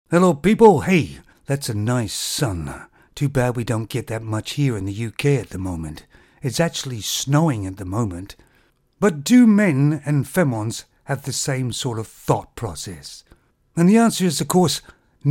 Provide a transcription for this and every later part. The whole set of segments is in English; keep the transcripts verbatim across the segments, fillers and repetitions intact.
Hello people, hey, that's a nice sun. Too bad we don't get that much here in the U K at the moment. It's actually snowing at the moment. But do men and femons have the same sort of thought process? And the answer is, of course,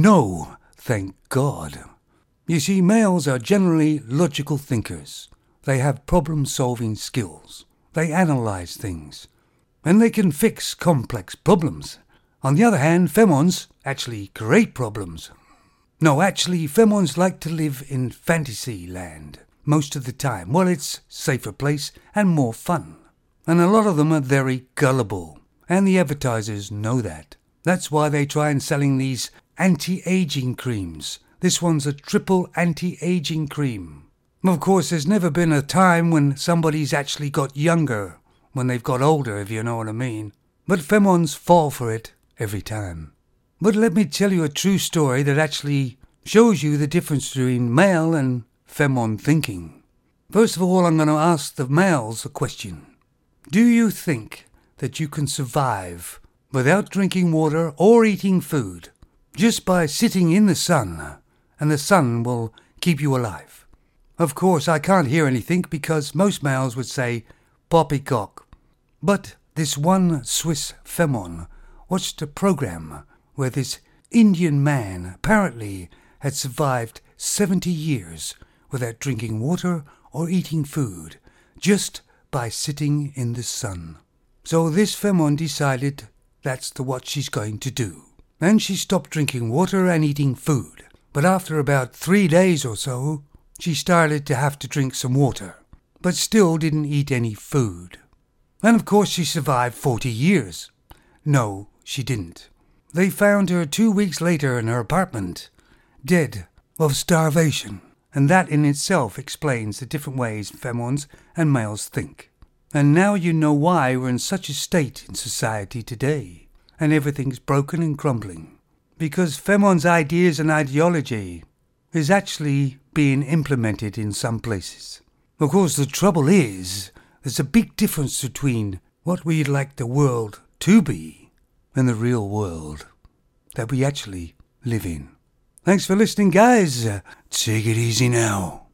no, thank God. You see, males are generally logical thinkers. They have problem-solving skills. They analyze things. And they can fix complex problems. On the other hand, femons actually create problems. No, actually, femons like to live in fantasy land most of the time. Well, it's a safer place and more fun. And a lot of them are very gullible. And the advertisers know that. That's why they try and selling these anti-aging creams. This one's a triple anti-aging cream. Of course, there's never been a time when somebody's actually got younger when they've got older, if you know what I mean. But femons fall for it every time. But let me tell you a true story that actually shows you the difference between male and femon thinking. First of all, I'm going to ask the males a question. Do you think that you can survive without drinking water or eating food just by sitting in the sun, and the sun will keep you alive? Of course, I can't hear anything because most males would say poppycock. But this one Swiss femon watched a program where this Indian man apparently had survived seventy years without drinking water or eating food, just by sitting in the sun. So this femon decided that's the what she's going to do. And she stopped drinking water and eating food. But after about three days or so, she started to have to drink some water, but still didn't eat any food. And of course she survived forty years. No, she didn't. They found her two weeks later in her apartment, dead of starvation. And that in itself explains the different ways femons and males think. And now you know why we're in such a state in society today, and everything's broken and crumbling. Because femons' ideas and ideology is actually being implemented in some places. Of course, the trouble is, there's a big difference between what we'd like the world to be and the real world that we actually live in. Thanks for listening, guys. Take it easy now.